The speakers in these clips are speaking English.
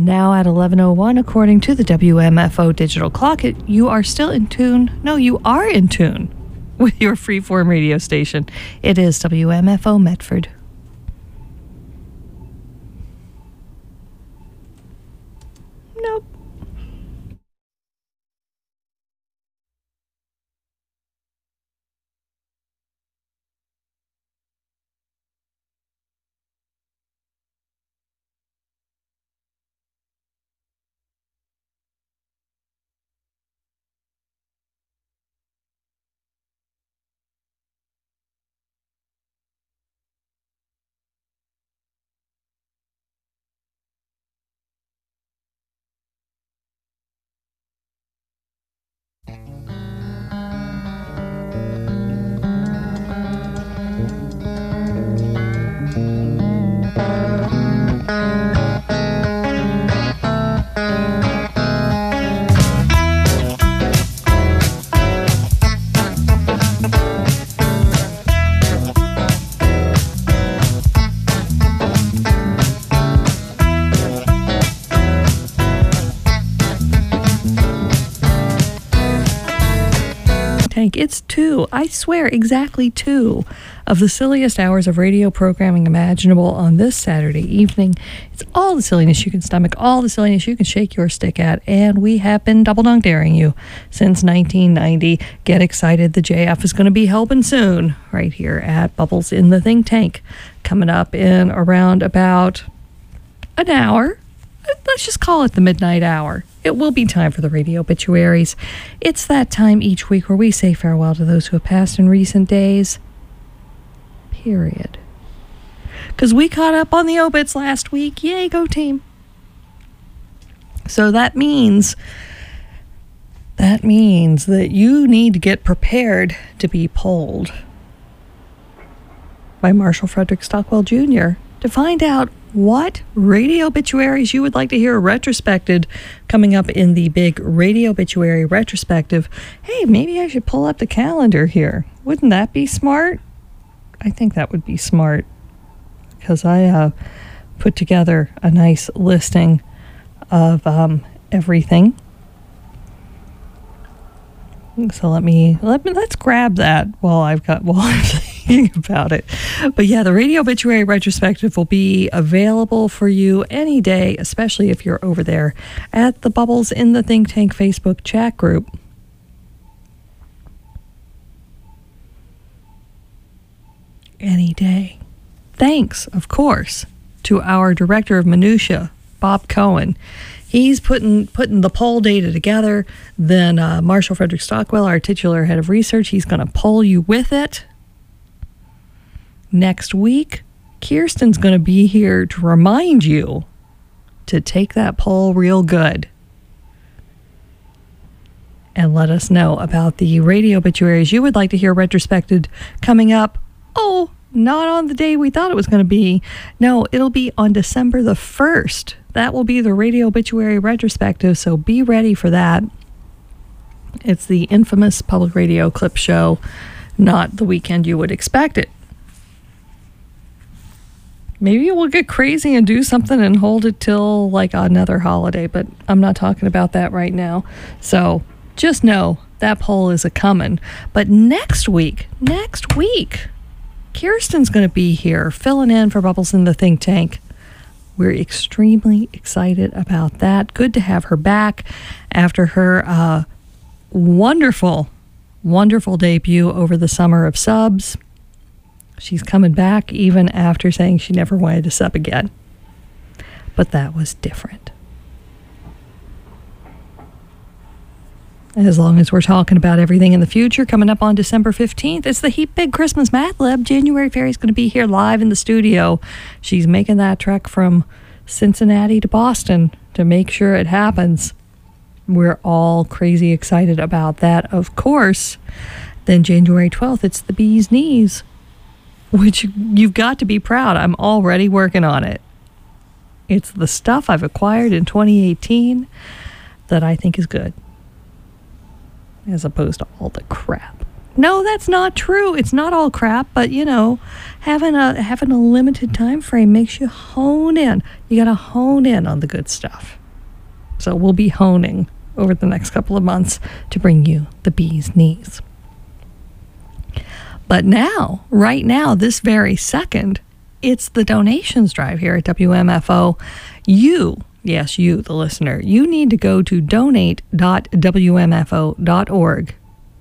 Now at 11:01, according to the WMFO digital clock, you are still in tune. No, you are in tune with your freeform radio station. It is WMFO Medford. Nope. It's 2, I swear, exactly 2 of the silliest hours of radio programming imaginable on this Saturday evening. It's all the silliness you can stomach, all the silliness you can shake your stick at, and we have been double dunk daring you since 1990. Get excited, the JF is going to be helping soon, right here at Bubbles in the Think Tank, coming up in around about an hour. Let's just call it the midnight hour. It will be time for the radio obituaries. It's that time each week where we say farewell to those who have passed in recent days. Period. Because we caught up on the obits last week. Yay, go team. So that means that you need to get prepared to be polled by Marshall Frederick Stockwell Jr. to find out what radio obituaries you would like to hear retrospected coming up in the big radio obituary retrospective. Hey, maybe I should pull up the calendar here. Wouldn't that be smart? I think that would be smart because I put together a nice listing of everything. So let's grab that while I'm thinking about it. But yeah, the radio obituary retrospective will be available for you any day, especially if you're over there at the Bubbles in the Think Tank Facebook chat group. Any day. Thanks, of course, to our director of minutia, Bob Cohen. He's putting the poll data together. Then Marshall Frederick Stockwell, our titular head of research, he's going to poll you with it. Next week, Kirsten's going to be here to remind you to take that poll real good and let us know about the radio obituaries you would like to hear retrospected coming up. Oh, not on the day we thought it was going to be. No, it'll be on December the 1st. That will be the radio obituary retrospective, so be ready for that. It's the infamous public radio clip show, not the weekend you would expect it. Maybe we'll get crazy and do something and hold it till like another holiday, but I'm not talking about that right now. So just know that poll is a-coming. But next week, Kirsten's going to be here filling in for Bubbles in the Think Tank. We're extremely excited about that. Good to have her back after her wonderful, wonderful debut over the summer of subs. She's coming back even after saying she never wanted to sub again. But that was different. As long as we're talking about everything in the future, coming up on December 15th, it's the Heap Big Christmas Math Lab. January Fairy's going to be here live in the studio. She's making that trek from Cincinnati to Boston to make sure it happens. We're all crazy excited about that, of course. Then January 12th, it's the Bee's Knees, which you've got to be proud. I'm already working on it. It's the stuff I've acquired in 2018 that I think is good, as opposed to all the crap No, that's not true. It's not all crap, but you know, having a limited time frame makes you hone in. You got to hone in on the good stuff. So we'll be honing over the next couple of months to bring you the bee's knees. But now, right now, this very second, it's the donations drive here at WMFO. You, yes, you, the listener, you need to go to donate.wmfo.org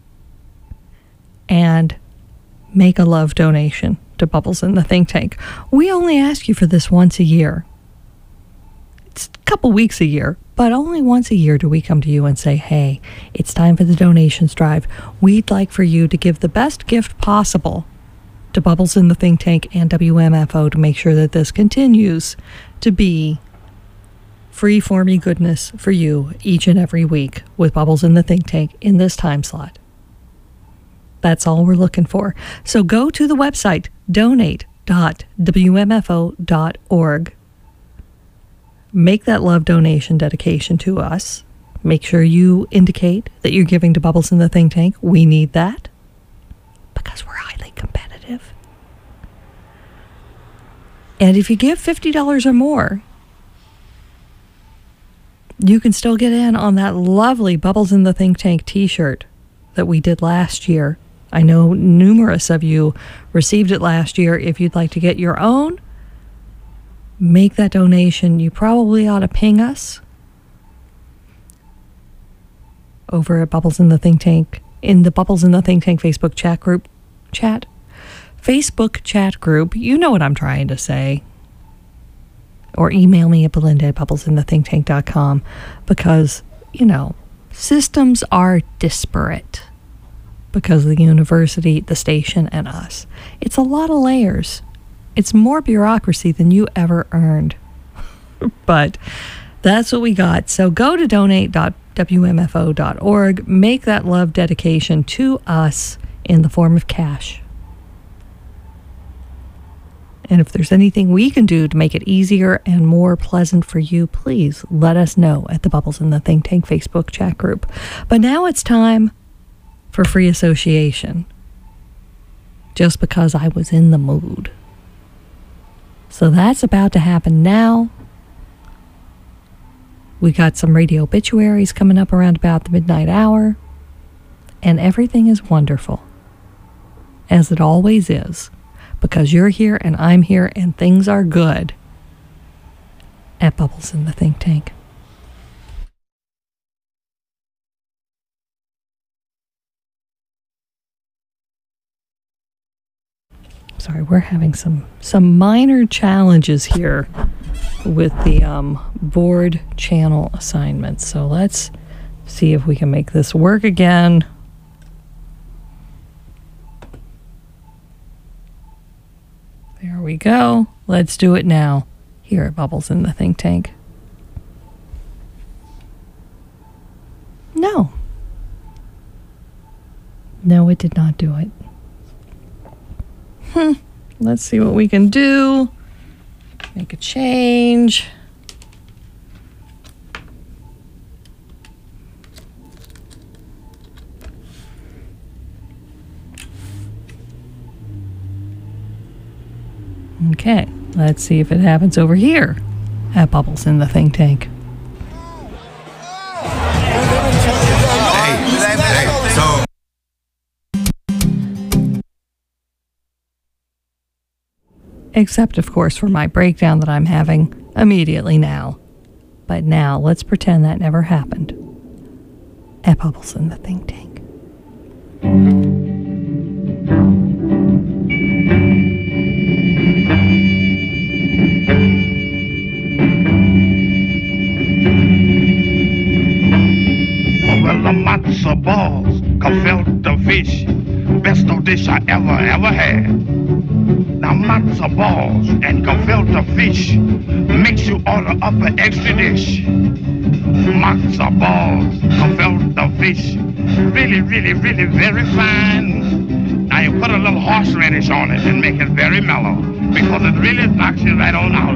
and make a love donation to Bubbles in the Think Tank. We only ask you for this once a year. It's a couple weeks a year, but only once a year do we come to you and say, hey, it's time for the donations drive. We'd like for you to give the best gift possible to Bubbles in the Think Tank and WMFO to make sure that this continues to be free-forming goodness for you each and every week with Bubbles in the Think Tank in this time slot. That's all we're looking for. So go to the website, donate.wmfo.org. Make that love donation dedication to us. Make sure you indicate that you're giving to Bubbles in the Think Tank. We need that because we're highly competitive. And if you give $50 or more, you can still get in on that lovely Bubbles in the Think Tank t-shirt that we did last year. I know numerous of you received it last year. If you'd like to get your own, make that donation. You probably ought to ping us over at Bubbles in the Think Tank, in the Bubbles in the Think Tank Facebook Facebook chat group. You know what I'm trying to say. Or email me at belinda@bubblesinthethinktank.com because, you know, systems are disparate because of the university, the station, and us. It's a lot of layers. It's more bureaucracy than you ever earned. But that's what we got. So go to donate.wmfo.org. Make that love dedication to us in the form of cash. And if there's anything we can do to make it easier and more pleasant for you, please let us know at the Bubbles in the Think Tank Facebook chat group. But now it's time for free association. Just because I was in the mood. So that's about to happen now. We got some radio obituaries coming up around about the midnight hour. And everything is wonderful. As it always is. Because you're here and I'm here and things are good at Bubbles in the Think Tank. Sorry, we're having some minor challenges here with the board channel assignments. So let's see if we can make this work again. There we go. Let's do it now here at Bubbles in the Think Tank. No. No, it did not do it. Let's see what we can do. Make a change. Okay, let's see if it happens over here at Bubbles in the Think Tank. Except, of course, for my breakdown that I'm having immediately now. But now, let's pretend that never happened at Bubbles in the Think Tank. Well, the matzo balls, gefilte fish, best of dish I ever had. Now matzo balls and gefilte fish makes you order up an extra dish. Matzo balls, gefilte fish, really, really, really very fine. Now you put a little horseradish on it and make it very mellow because it really knocks you right on out.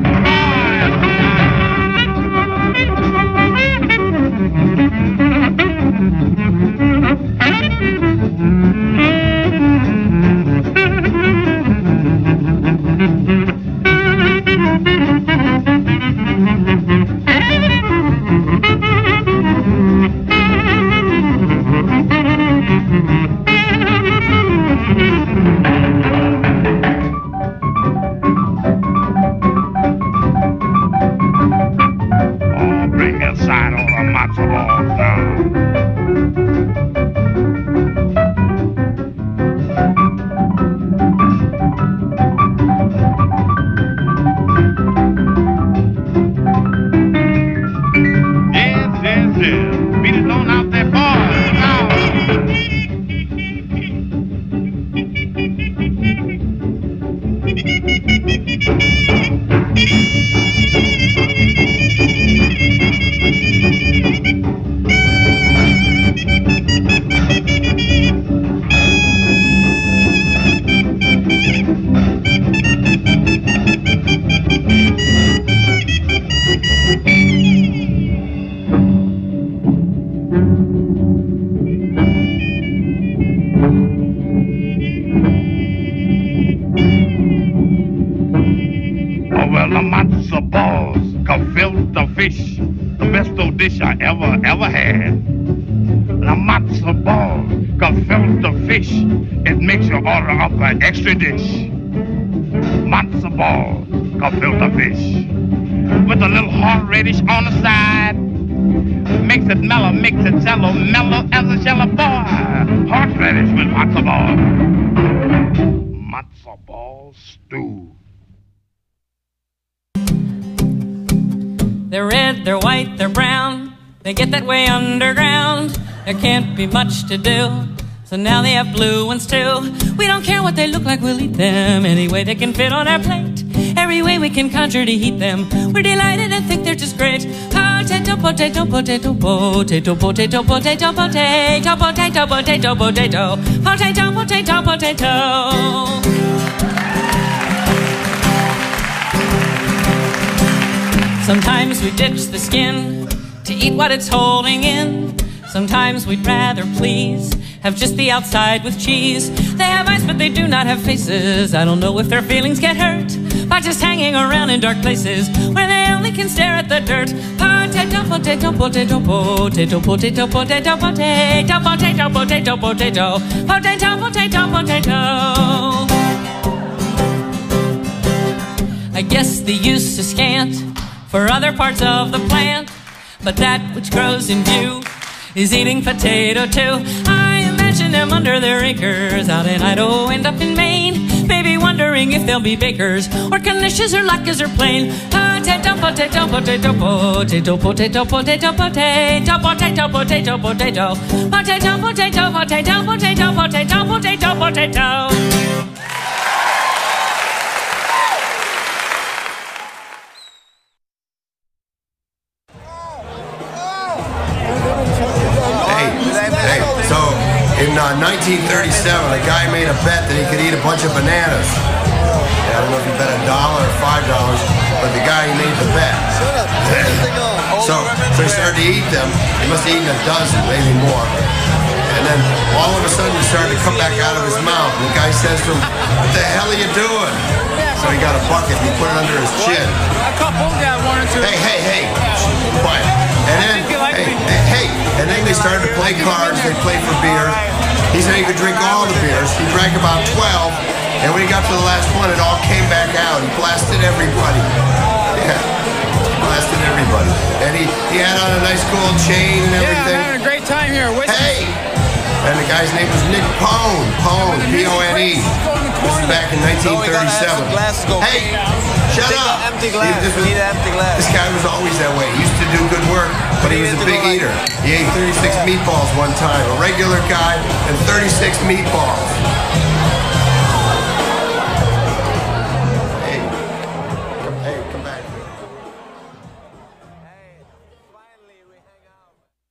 Well, the matzo balls, gefilte fish, the best old dish I ever had. The matzo balls, gefilte fish, it makes you order up an extra dish. Matzo balls, gefilte fish, with a little horseradish on the side. Makes it mellow, makes it jello, mellow as a jello boy. Horseradish with matzo balls. Matzo ball stew. They're red, they're white, they're brown. They get that way underground. There can't be much to do, so now they have blue ones too. We don't care what they look like, we'll eat them any way they can fit on our plate. Every way we can conjure to heat them, we're delighted and think they're just great. Potato, potato, potato, potato, potato, potato, potato, potato, potato, potato, potato, potato, potato. Sometimes we ditch the skin to eat what it's holding in. Sometimes we'd rather please have just the outside with cheese. They have eyes but they do not have faces. I don't know if their feelings get hurt by just hanging around in dark places where they only can stare at the dirt. Potato, potato, potato, potato, potato, potato, potato, potato, potato, potato, potato, potato, potato. I guess the use is scant for other parts of the plant, but that which grows in view is eating potato too. I imagine them under their acres out in Idaho and up in Maine, maybe wondering if they'll be bakers or Canisius or Latkes or plain. Potato, potato, potato, potato, potato, potato, potato, potato, potato, potato, potato, potato, potato, potato, potato, potato, potato. In 1937, a guy made a bet that he could eat a bunch of bananas. I don't know if he bet $1 or $5, but the guy, he made the bet. So he started to eat them. He must have eaten a dozen, maybe more. And then all of a sudden, it started to come back out of his mouth. And the guy says to him, "What the hell are you doing?" So he got a bucket and he put it under his chin. I caught both guys one or two. Hey, quiet. And then, and then they started to play cards. They played for beer. He said he could drink all the beers. He drank about 12, and when he got to the last one, it all came back out. He blasted everybody. Yeah, blasted everybody. And he had on a nice gold chain and everything. Yeah, I'm having a great time here. Hey! And the guy's name was Nick Pone. Pone, P-O-N-E. This is back in 1937. Hey! Shut up! Empty glass. Need an empty glass. This guy was always that way. He used to do good work, but he was a big eater. He ate 36 meatballs one time. A regular guy and 36 meatballs. Hey, come back here. Hey, finally we hang out.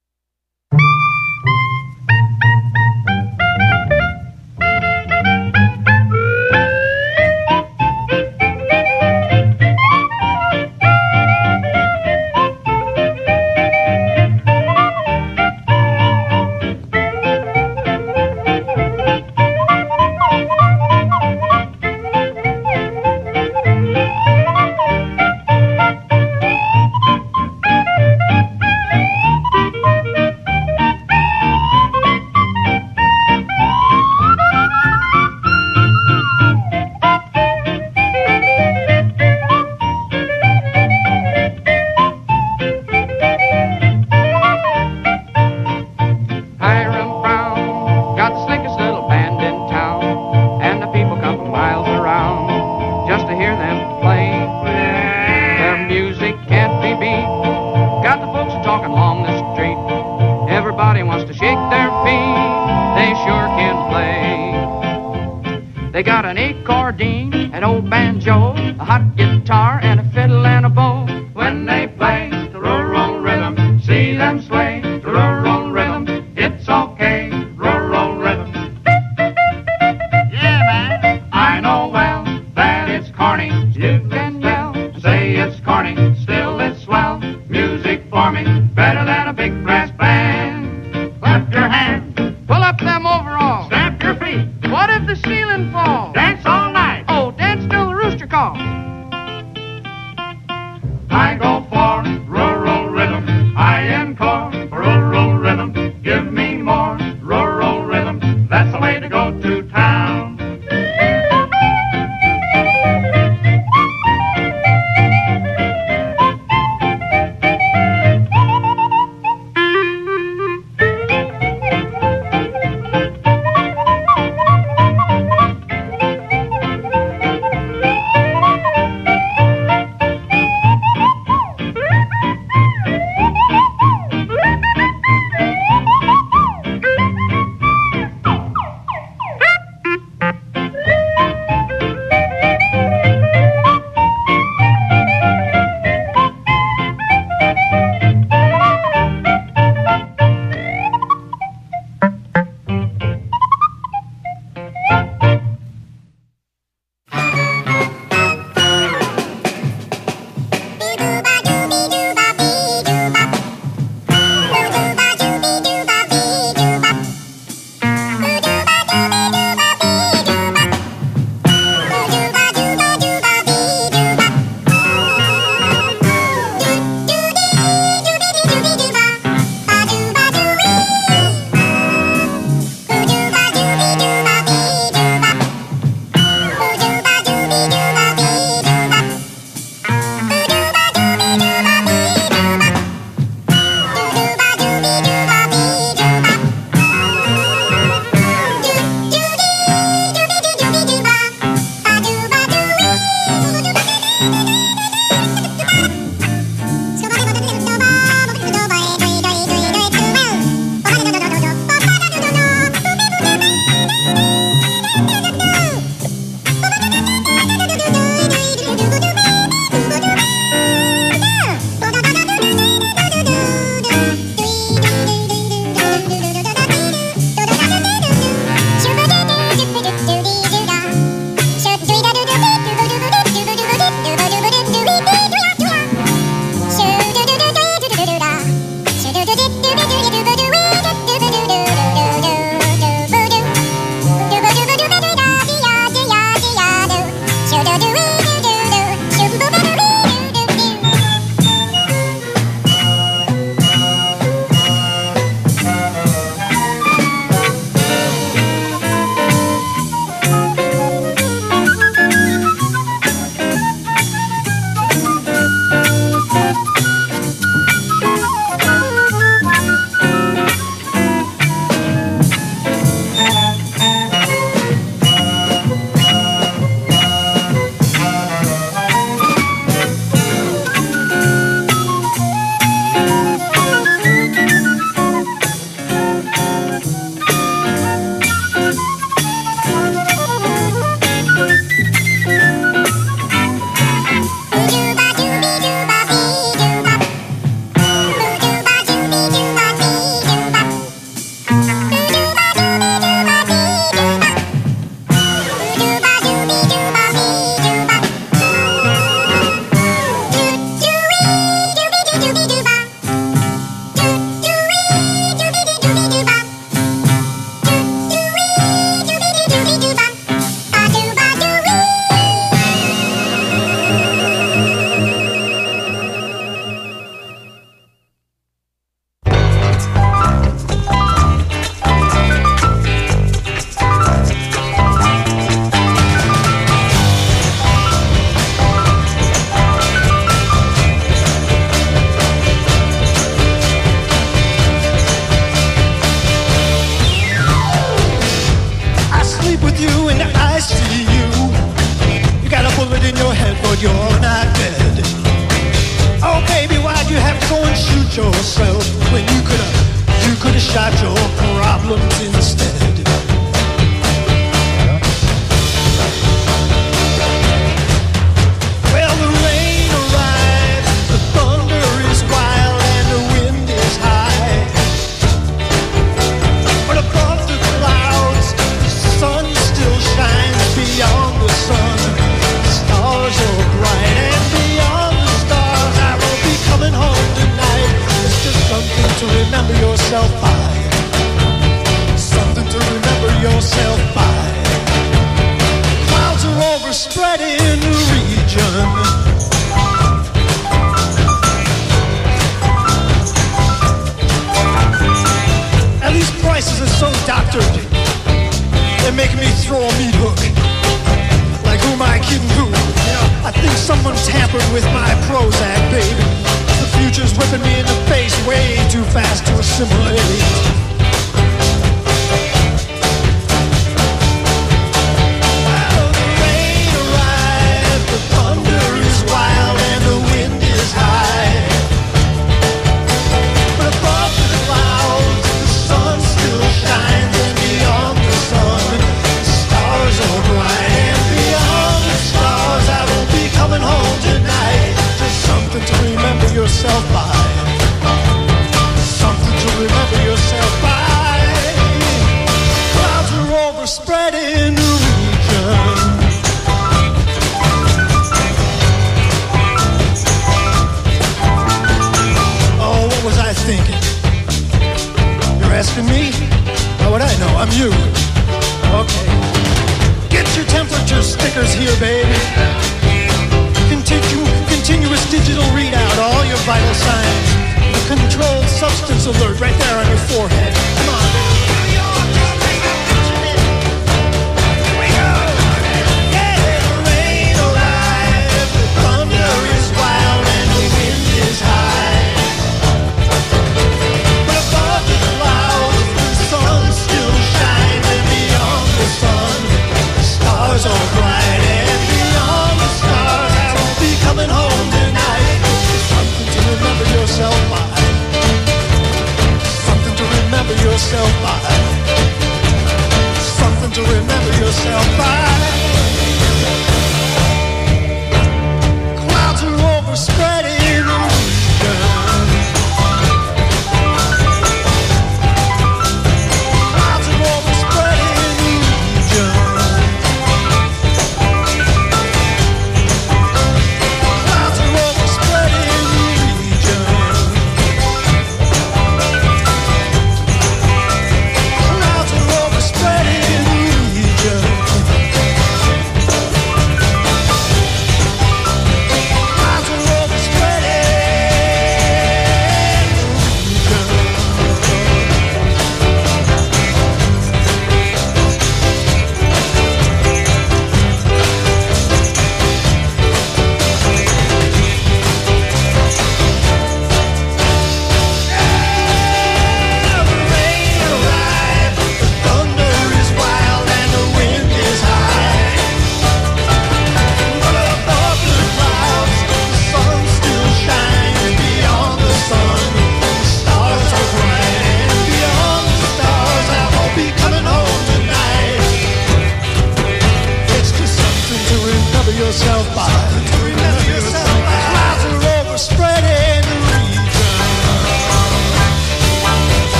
They got an accordion, an old banjo, a hot guitar, and a fiddle and a bow. When they play the rural rhythm, see them sway the rural rhythm. It's okay, rural rhythm. Yeah, man. I know well that it's corny. You can yell and say it's corny. Still it's swell. Music for me, better than a big brass band.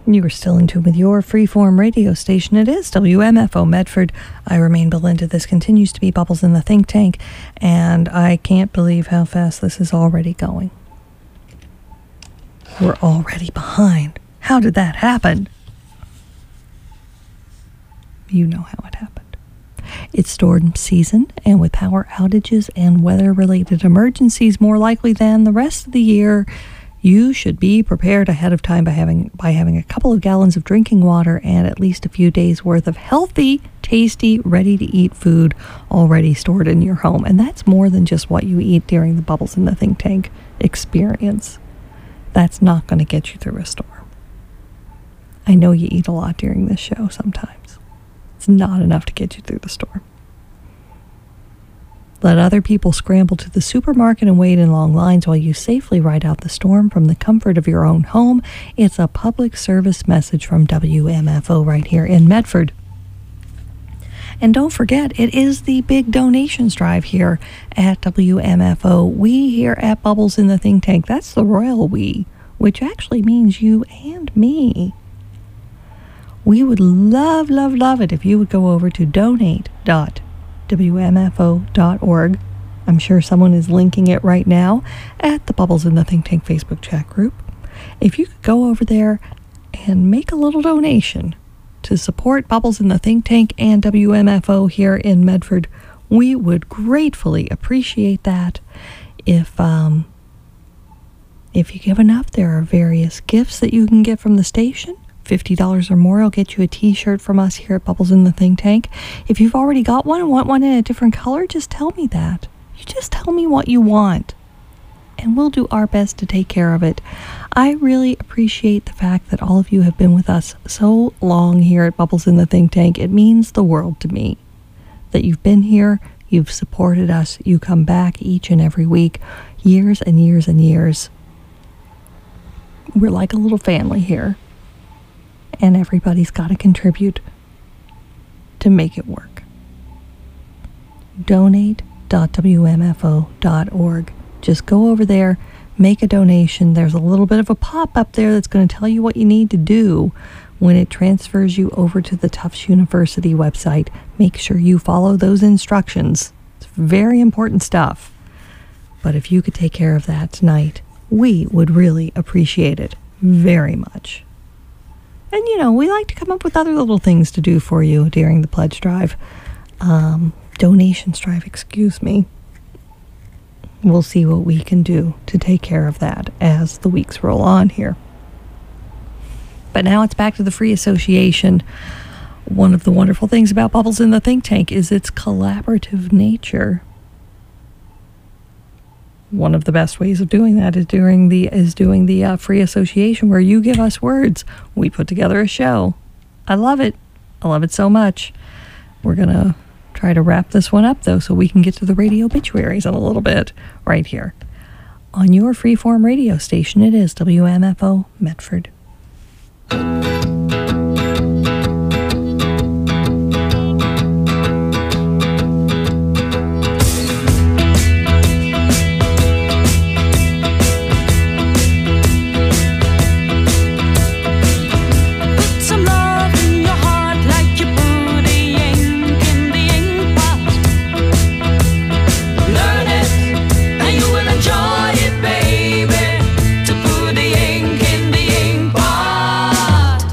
You are still in tune with your freeform radio station. It is WMFO Medford. I remain Belinda. This continues to be Bubbles in the Think Tank, and I can't believe how fast this is already going. We're already behind. How did that happen? You know how it happened. It's storm season, and with power outages and weather-related emergencies more likely than the rest of the year, you should be prepared ahead of time by having a couple of gallons of drinking water and at least a few days worth of healthy, tasty, ready-to-eat food already stored in your home. And that's more than just what you eat during the Bubbles in the Think Tank experience. That's not going to get you through a storm. I know you eat a lot during this show sometimes. It's not enough to get you through the storm. Let other people scramble to the supermarket and wait in long lines while you safely ride out the storm from the comfort of your own home. It's a public service message from WMFO right here in Medford. And don't forget, it is the big donations drive here at WMFO. We here at Bubbles in the Think Tank, that's the royal we, which actually means you and me. We would love, love, love it if you would go over to donate.WMFO.org. I'm sure someone is linking it right now at the Bubbles in the Think Tank Facebook chat group. If you could go over there and make a little donation to support Bubbles in the Think Tank and WMFO here in Medford, we would gratefully appreciate that. If you give enough, there are various gifts that you can get from the station. $50 or more will get you a t-shirt from us here at Bubbles in the Think Tank. If you've already got one and want one in a different color, just tell me that. You just tell me what you want, and we'll do our best to take care of it. I really appreciate the fact that all of you have been with us so long here at Bubbles in the Think Tank. It means the world to me that you've been here, you've supported us, you come back each and every week, years and years and years. We're like a little family here, and everybody's got to contribute to make it work. Donate.WMFO.org. Just go over there, make a donation. There's a little bit of a pop-up there that's going to tell you what you need to do when it transfers you over to the Tufts University website. Make sure you follow those instructions. It's very important stuff. But if you could take care of that tonight, we would really appreciate it very much. And, you know, we like to come up with other little things to do for you during the pledge drive. Donations drive, excuse me. We'll see what we can do to take care of that as the weeks roll on here. But now it's back to the free association. One of the wonderful things about Bubbles in the Think Tank is its collaborative nature. One of the best ways of doing that is doing the free association, where you give us words. We put together a show. I love it. I love it so much. We're going to try to wrap this one up, though, so we can get to the radio obituaries in a little bit right here. On your freeform radio station, it is WMFO Medford. Enjoy it, baby, to put the ink in the ink pot.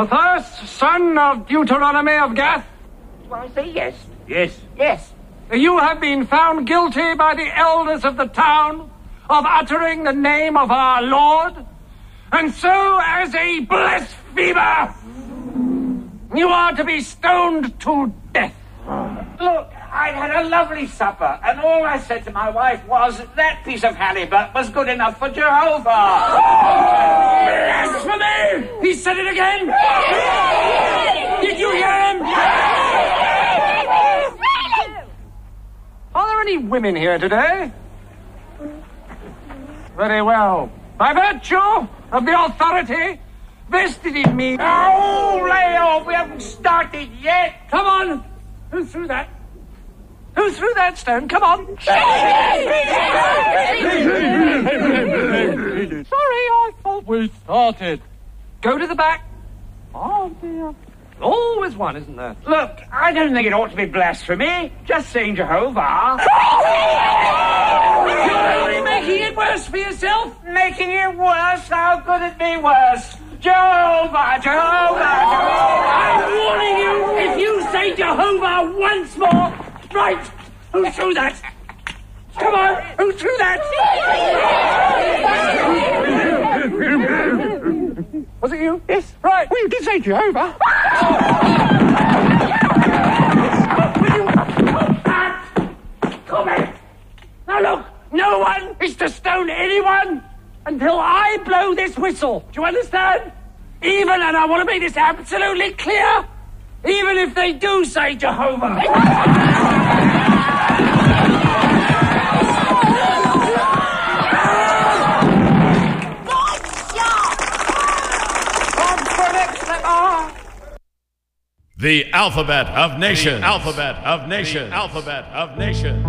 Porthos, son of Deuteronomy of Gath? Do I say yes? Yes. Yes. You have been found guilty by the elders of the town of uttering the name of our Lord, and so as a blasphemer, you are to be stoned to death. Look, I'd had a lovely supper, and all I said to my wife was that piece of halibut was good enough for Jehovah. Blasphemy! He said it again! Did you hear him? Are there any women here today? Very well. By virtue of the authority vested in me... Oh, lay off, we haven't started yet. Come on! Who threw that? Who threw that stone? Come on! Sorry, I thought we started. Go to the back. Oh, dear. Always one, isn't there? Look, I don't think it ought to be blasphemy. Just saying Jehovah. You're only making it worse for yourself. Making it worse? How could it be worse? Jehovah, Jehovah, Jehovah. I'm warning you, if you say Jehovah once more. Right, who threw that? Come on, who threw that? Was it you? Yes. Right. Well, you did say Jehovah. Come back. Now look, no one is to stone anyone until I blow this whistle. Do you understand? Even, and I want to make this absolutely clear, even if they do say Jehovah. The Alphabet of Nations. The Alphabet of Nations. The Alphabet of Nations.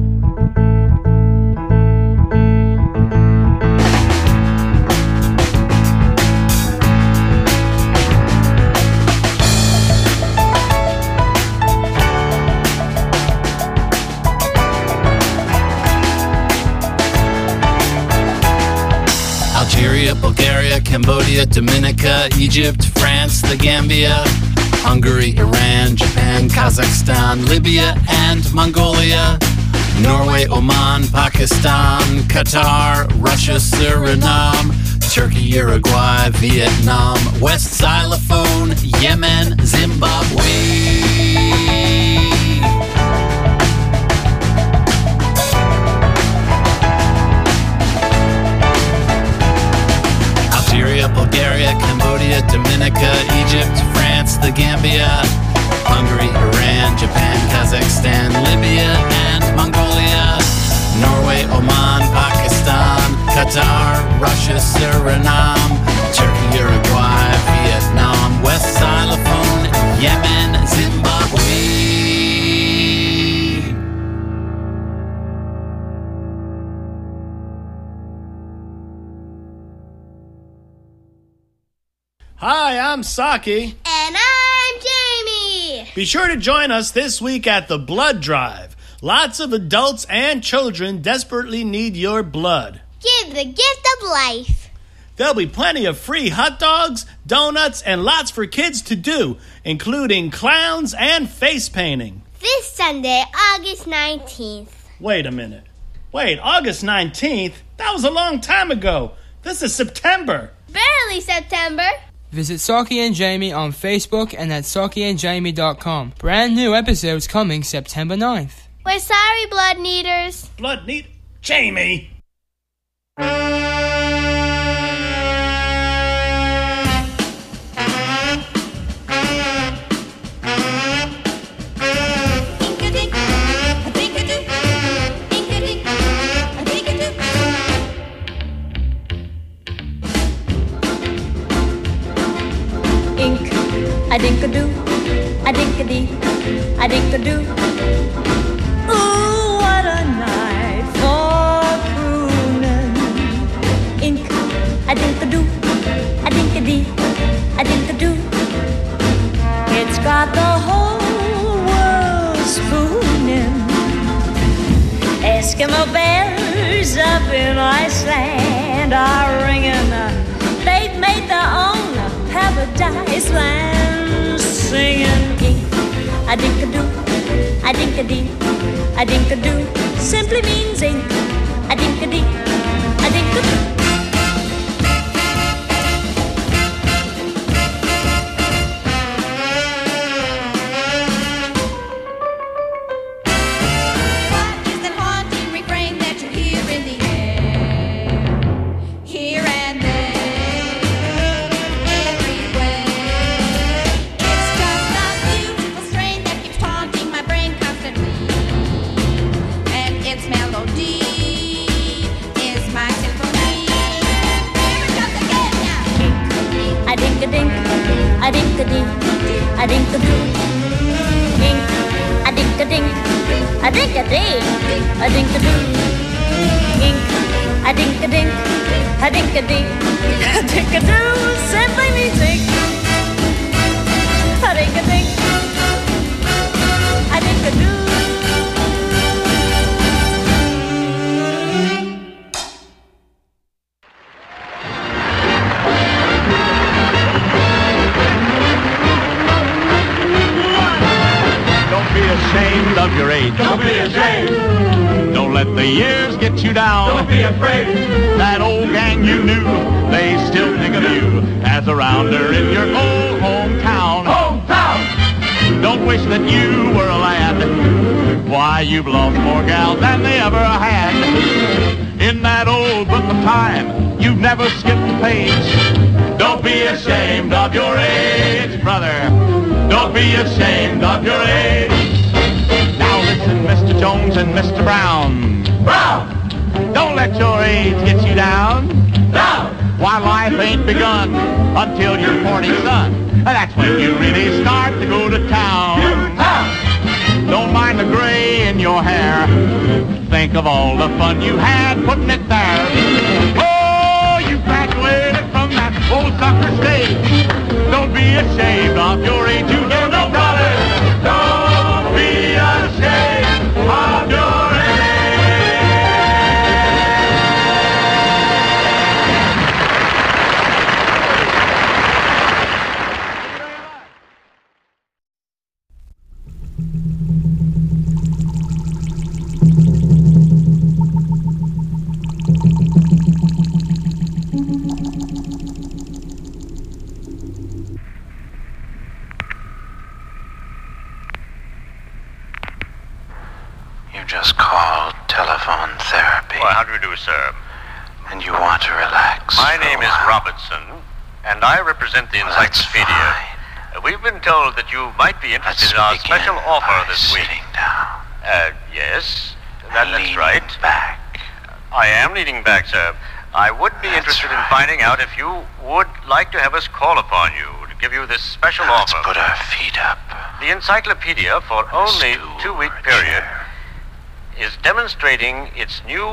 Algeria, Bulgaria, Cambodia, Dominica, Egypt, France, the Gambia, Hungary, Iran, Japan, Kazakhstan, Libya, and Mongolia, Norway, Oman, Pakistan, Qatar, Russia, Suriname, Turkey, Uruguay, Vietnam, West Xylophone, Yemen, Zimbabwe. Algeria, Bulgaria, Cambodia, Dominica, Egypt, France, the Gambia, Hungary, Iran, Japan, Kazakhstan, Libya, and Mongolia, Norway, Oman, Pakistan, Qatar, Russia, Suriname, Turkey, Uruguay, Vietnam, West Xylophone, Yemen, Zimbabwe. Hi, I'm Saki. And I'm Jamie. Be sure to join us this week at the Blood Drive. Lots of adults and children desperately need your blood. Give the gift of life. There'll be plenty of free hot dogs, donuts, and lots for kids to do, including clowns and face painting. This Sunday, August 19th. Wait a minute. Wait, August 19th? That was a long time ago. This is September. Barely September. Visit Saki and Jamie on Facebook and at SakiandJamie.com. Brand new episodes coming September 9th. We're sorry, blood needers. Blood need... Jamie! A dink-a-doo, a dink-a-dee, a dink-a-doo. Ooh, what a night for crooning. Ink, a dink-a-doo, a dink-a-dee, a dink-a-doo. It's got the whole world spooning. Eskimo bells up in Iceland are ringing. They've made their own paradise. Iceland, singing ink-a-dink-a-doo, a-dink-a-dee, a-dink-a-doo, simply means ink, a-dink-a-dee, a-dink-a-doo. A-dink-a-dink, a-dink-a-dee, a-dink-a-doo, ink, a-dink-a-dink, a-dink-a-dee, a-dink-a-doo, ink, a-dink-a-dink, a-dink-a-dee, a-dink-a-doo, simply means ink, a-dink-a-dink, a-dink-a-doo. Ashamed of your age. Don't be ashamed. Don't let the years get you down. Don't be afraid. That old gang you knew, they still think of you as a rounder in your old hometown. Hometown. Don't wish that you were a lad. Why, you've lost more gals than they ever had. In that old book of time, you've never skipped a page. Don't be ashamed of your age, brother. Don't be ashamed of your age. Now listen, Mr. Jones and Mr. Brown. Brown! Don't let your age get you down. Down! Why, life ain't begun until you're 40, son. And that's when you really start to go to town. Don't mind the gray in your hair. Think of all the fun you had putting it there. Oh, you graduated from that old soccer stage. Don't be ashamed of your age. You don't know, brother. Don't be ashamed of your Just called telephone therapy. Well, how do you do, sir? And you want to relax. My name is Robertson, and I represent the Encyclopedia. We've been told that you might be interested in our special offer this week. Sitting down. Yes, that's right. Back. I am leaning back, sir. I would be interested in finding out if you would like to have us call upon you to give you this special offer. Let's put our feet up. The Encyclopedia, for only a 2-week period, is demonstrating its new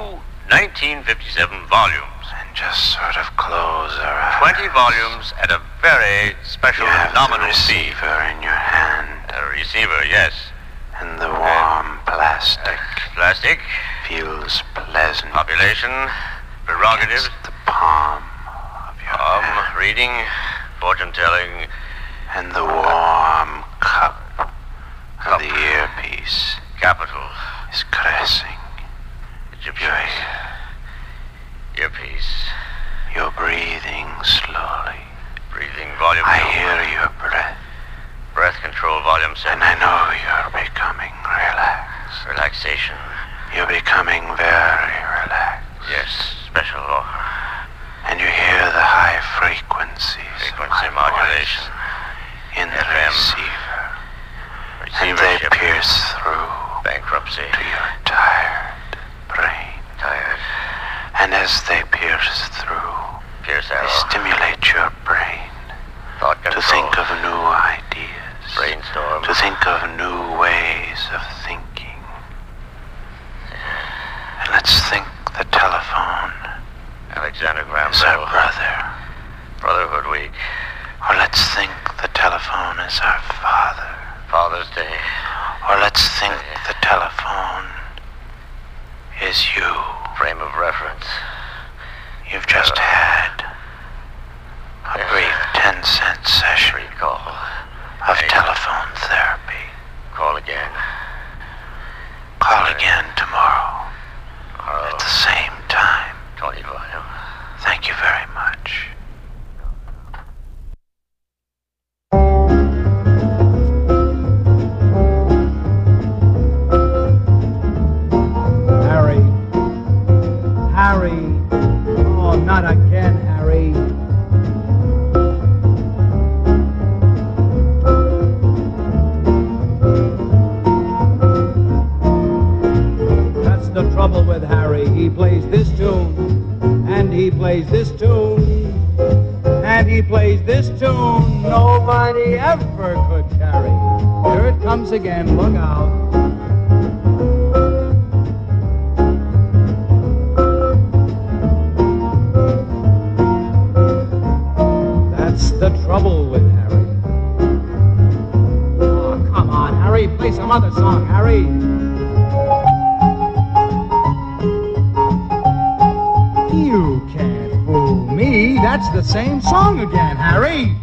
1957 volumes. And just sort of close our eyes. 20 volumes at a very special nominal fee. You have the receiver in your hand. A receiver, yes. And the warm plastic. Plastic. Feels pleasant. Population. Prerogatives. Against the palm of your hand. Reading. Fortune-telling. And the warm cup of the earpiece. Capital. Is caressing your earpiece. You're breathing slowly. Breathing volume. I hear your breath. Breath control volume 7. And I know you're becoming relaxed. Relaxation. You're becoming very relaxed. Yes, special offer. And you hear the high frequencies. Frequency modulation. In the FM. receiver. And they pierce through. Bankruptcy. To your tired brain. Tired. And as they pierce through, they stimulate your brain. Thought control. To think of new ideas. Brainstorm. To think of new ways of thinking. And let's think the telephone. Alexander Graham is our brother. Brotherhood Week. Or let's think the telephone is our father. Father's Day. Or let's think the telephone is you. Frame of reference. You've just had a brief 10-cent session of telephone therapy. Call again. Call again tomorrow at the same time. 25. Thank you very much. Harry. Oh, not again, Harry. That's the trouble with Harry. He plays this tune, and he plays this tune, and he plays this tune. Nobody ever could carry. Here it comes again. Look out. The trouble with Harry. Oh, come on, Harry. Play some other song, Harry. You can't fool me. That's the same song again, Harry.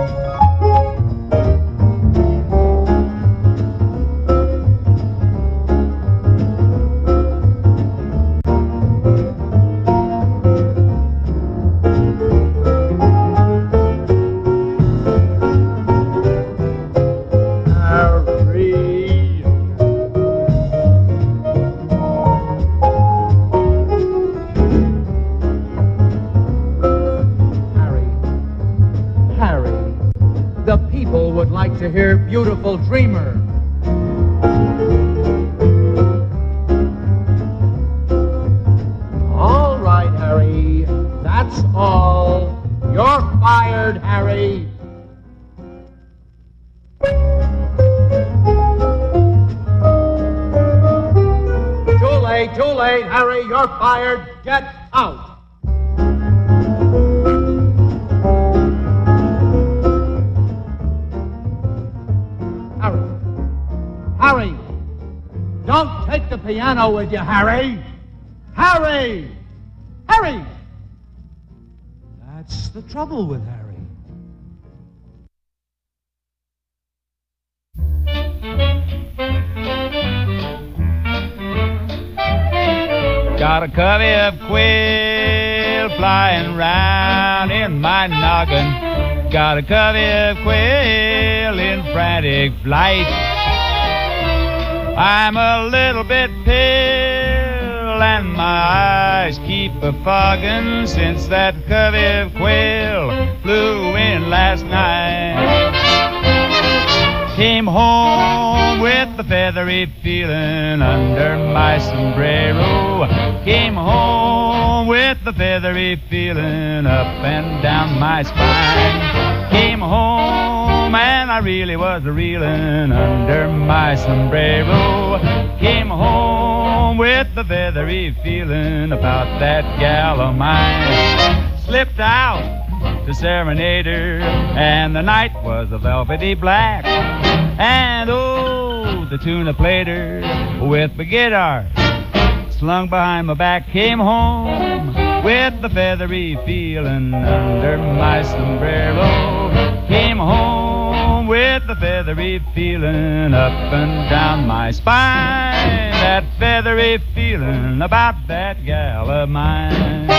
To hear Beautiful Dreamer. All right, Harry. That's all. You're fired, Harry. Too late, Harry. You're fired. Get out. Harry, don't take the piano with you, Harry. Harry! Harry! That's the trouble with Harry. Got a covey of quail flying round in my noggin. Got a covey of quail in frantic flight. I'm a little bit pale and my eyes keep a-fogging since that covey of quail flew in last night. Came home with the feathery feeling under my sombrero. Came home with the feathery feeling up and down my spine. Came home and I really was reeling under my sombrero. Came home with the feathery feeling about that gal of mine. Slipped out to serenade her, and the night was a velvety black. And oh, the tune I played her with the guitar slung behind my back. Came home with the feathery feeling under my sombrero. Came home with the feathery feeling up and down my spine. That feathery feeling about that gal of mine.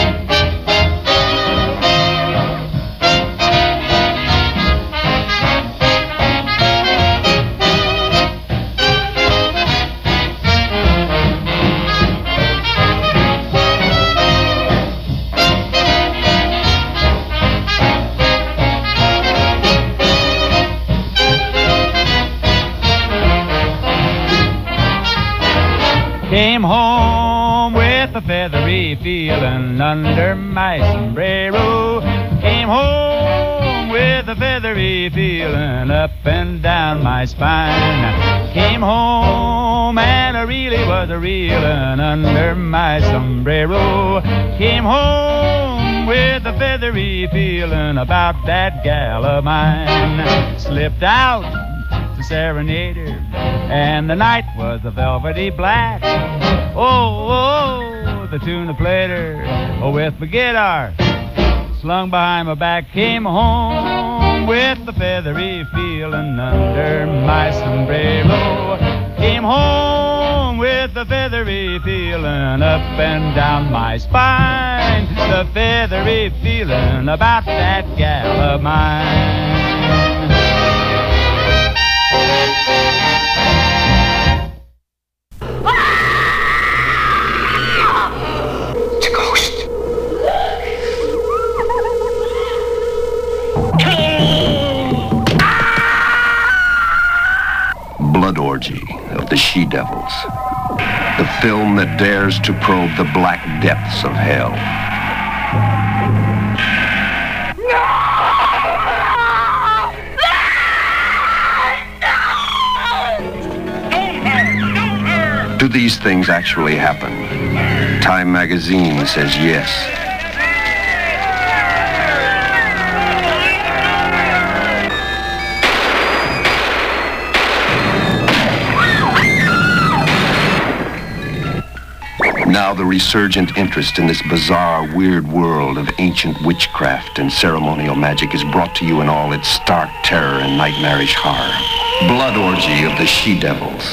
Came home with a feathery feeling under my sombrero. Came home with a feathery feeling up and down my spine. Came home and I really was a-reeling under my sombrero. Came home with a feathery feeling about that gal of mine. Slipped out to serenade her, and the night was a velvety black. Oh, oh, the tune I played her with the guitar slung behind my back, came home with the feathery feeling under my sombrero. Came home with the feathery feeling up and down my spine. The feathery feeling about that gal of mine. It's a ghost. Blood Orgy of the She-Devils. The film that dares to probe the black depths of hell. Do these things actually happen? Time magazine says yes. Now the resurgent interest in this bizarre, weird world of ancient witchcraft and ceremonial magic is brought to you in all its stark terror and nightmarish horror. Blood Orgy of the She-Devils.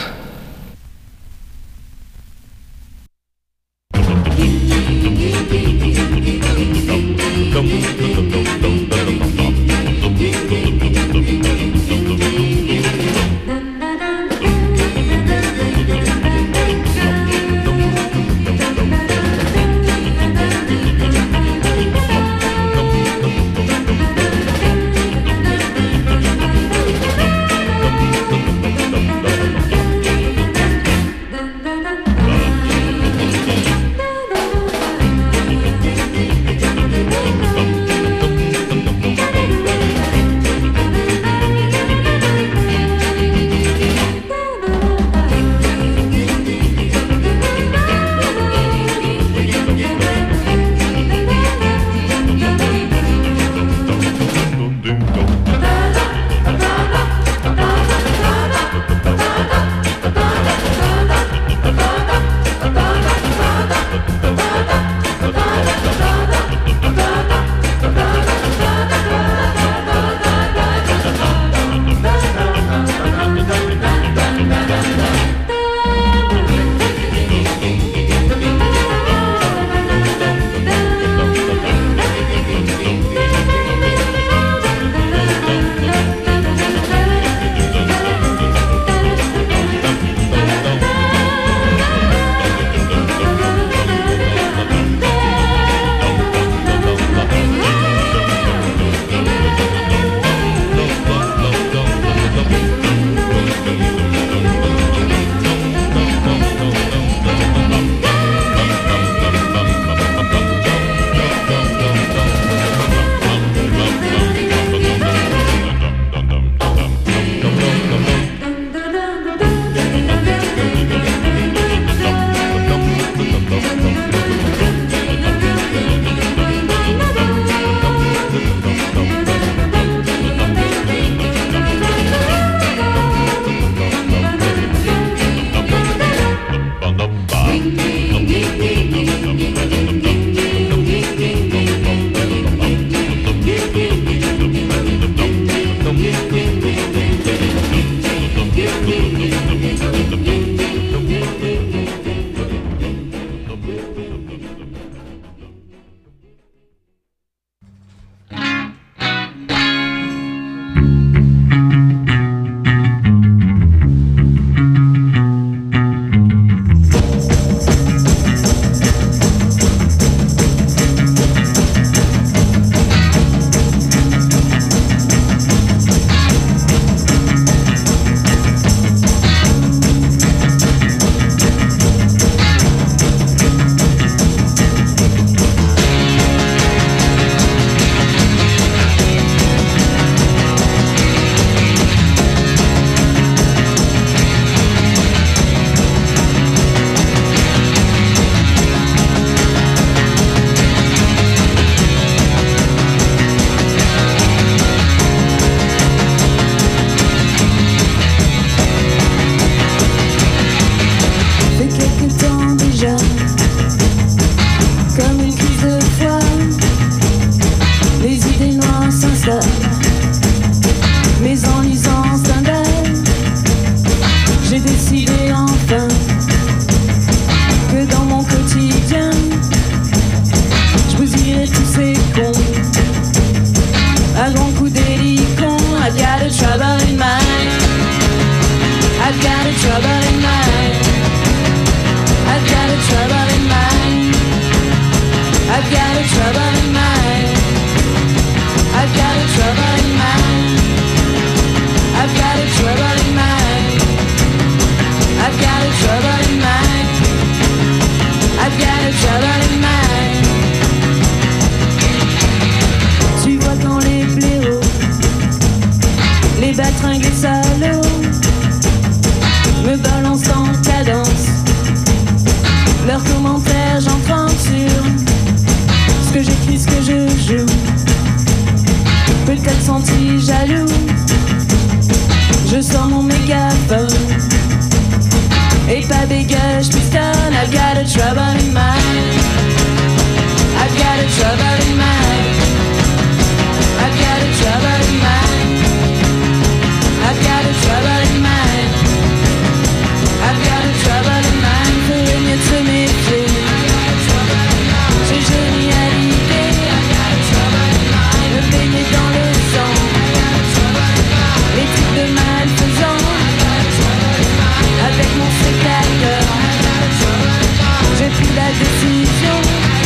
me balancent en cadence. Leurs commentaires, j'entends sur ce que j'écris, ce que je joue. Peut-être senti jaloux, je sors mon mégaphone et pas bégueule, j'pistonne. I've got a trouble in mind. I've got a trouble in mind. I've got a trouble in mind. I've got a trouble in mind. I've got a trouble in mind. Faudrait mieux se méfier. J'ai génie à l'idée. Me baigner dans le sang. Les trucs de malfaisant. Avec mon sécateur, j'ai pris la décision.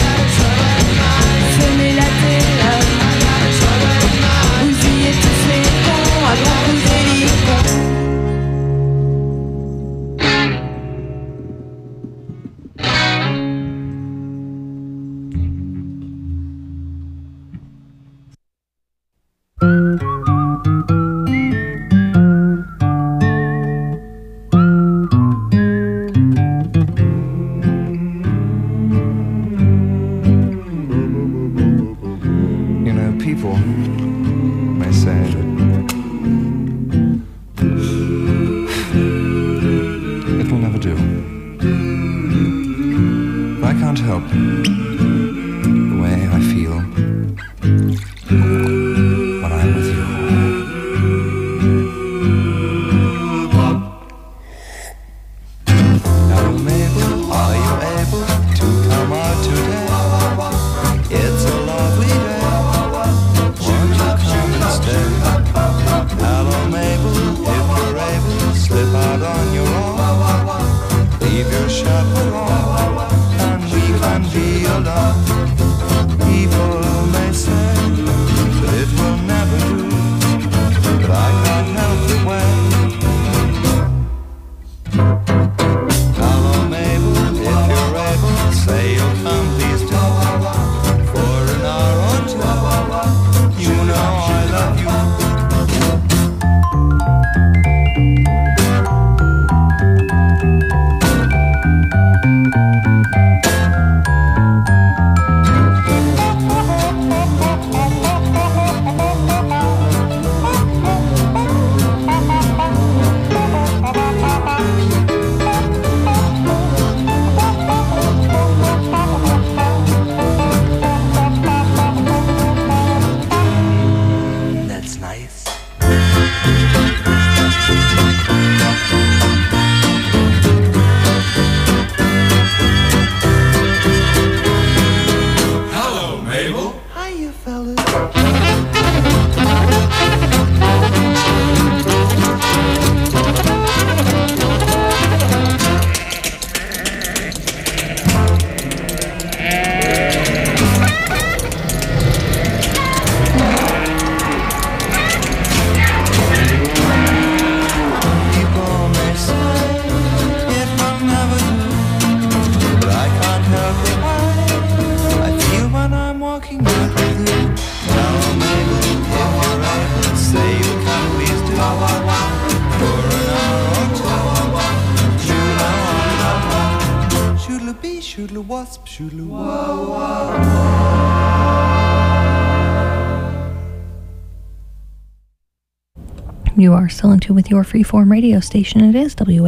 Semer la terreur. Bousiller tous les cons, à grand coup d'hélicon. You are still in tune with your freeform radio station. It is WFMU